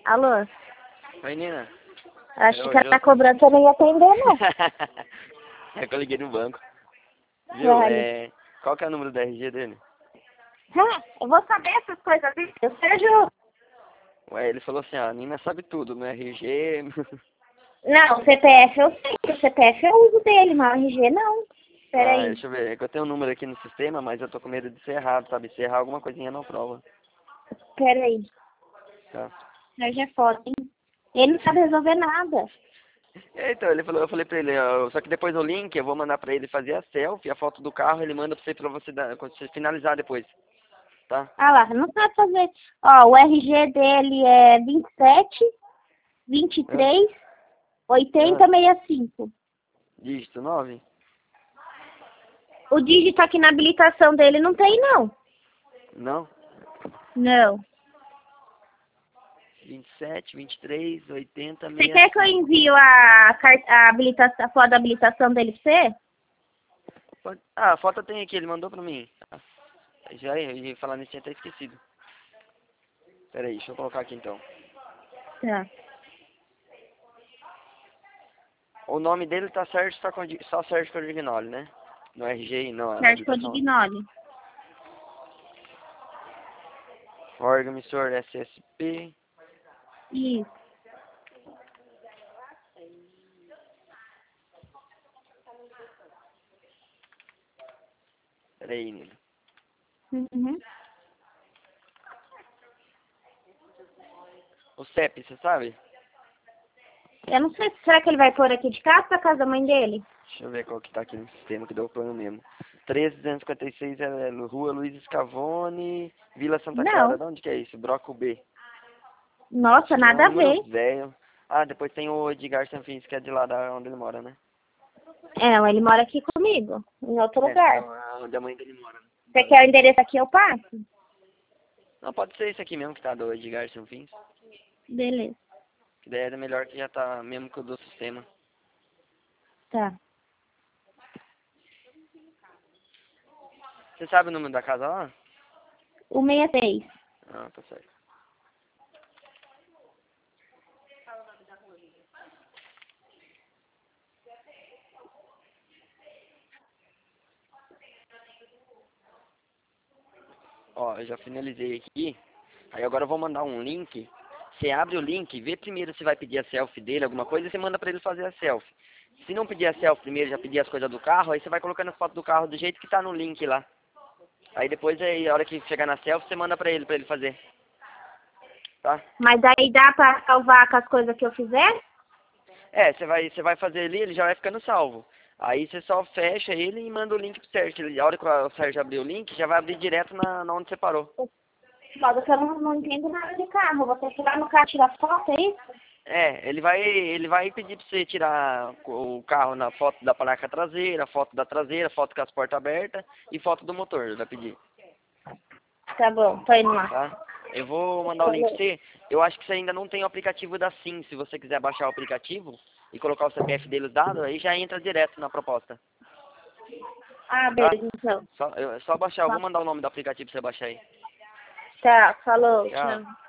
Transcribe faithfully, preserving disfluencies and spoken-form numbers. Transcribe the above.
Alô? Oi, Nina. Acho Eu, que ela eu... tá cobrando, você não ia atender, não. É que eu liguei no banco. Viu? Vale. É... Qual que é o número do R G dele? Ah, eu vou saber essas coisas, assim. Eu Sérgio. Ué, ele falou assim, ah, a Nina sabe tudo, no R G... Não, o C P F eu sei. O C P F eu uso dele, mas o R G não. Ah, Peraí. deixa eu ver. É que eu tenho um número aqui no sistema, mas eu tô com medo de ser errado, sabe? Se errar alguma coisinha não prova. Peraí. Tá. Sérgio é foda, hein? Ele não sabe resolver nada. É, então, ele falou, eu falei pra ele, ó, só que depois o link eu vou mandar pra ele fazer a selfie, a foto do carro, ele manda pra você pra você, dar, quando você finalizar depois. Tá? Ah lá, não sabe fazer. Ó, o R G dele é vinte e sete, vinte e Ah, três, ah, oitenta, sessenta e cinco. dígito nove? O dígito aqui na habilitação dele não tem, não. Não? Não. vinte e sete, vinte e três, oitenta, Você quer que eu sessenta e cinco. envie a, car- a, habilitação, a foto da habilitação dele pra você? Pode- Ah, a foto tem aqui, ele mandou pra mim. Ah, já ia, eu ia falar nisso, tinha até esquecido. Pera aí, deixa eu colocar aqui então. Tá. O nome dele tá certo, só, com, só Sérgio Codignoli, né? No R G e não, na Sérgio habilitação. Codignoli. Órgão emissor S S P. Isso. Pera aí, Nilo. Uhum. O C E P, você sabe? Eu não sei, será que ele vai pôr aqui de casa pra casa da mãe dele? Deixa eu ver qual que tá aqui no sistema, que deu o plano mesmo. treze duzentos e cinquenta e seis é Rua Luiz Scavone, Vila Santa Clara. Não. De onde que é isso? Broco B. Nossa, Acho que é um nada a número ver. velho. Ah, depois tem o Edgar Sanfins, que é de lá da onde ele mora, né? É, ele mora aqui comigo, em outro É, é lugar. onde a mãe dele mora, né? Você quer o endereço aqui, eu passo? Não, pode ser esse aqui mesmo que tá do Edgar Sanfins. Beleza. Que daí é melhor que já tá mesmo que o do sistema. Tá. Você sabe o número da casa lá? O sessenta e seis. Ah, tá certo. Ó, eu já finalizei aqui. Aí agora eu vou mandar um link. Você abre o link, vê primeiro se vai pedir a selfie dele, alguma coisa, e você manda pra ele fazer a selfie. Se não pedir a selfie primeiro, já pedir as coisas do carro, aí você vai colocando as fotos do carro do jeito que tá no link lá. Aí depois, aí, a hora que chegar na selfie, você manda pra ele, pra ele fazer. Tá? Mas aí dá pra salvar com as coisas que eu fizer? É, você vai, você vai fazer ali, ele já vai ficando salvo. Aí você só fecha ele e manda o link pro Sérgio. Ele- A hora que o Sérgio abrir o link, já vai abrir direto na, na onde você parou. Foda que eu não, não entendo nada de carro. Eu vou ter que ir lá no carro tirar foto, é isso? É, ele vai, ele vai pedir pra você tirar o carro na foto da placa traseira, foto da traseira, foto com as portas abertas e foto do motor, ele vai pedir, Tá bom, tô indo lá. tá? Eu vou mandar o link pra Falou. você. Eu acho que você ainda não tem o aplicativo da SIM. Se você quiser baixar o aplicativo e colocar o C P F dele os dados, aí já entra direto na proposta, Ah, tá? beleza, então. Só, eu, é só baixar, eu vou mandar o nome do aplicativo pra você baixar aí. Tá, falou, Tchau. tchau.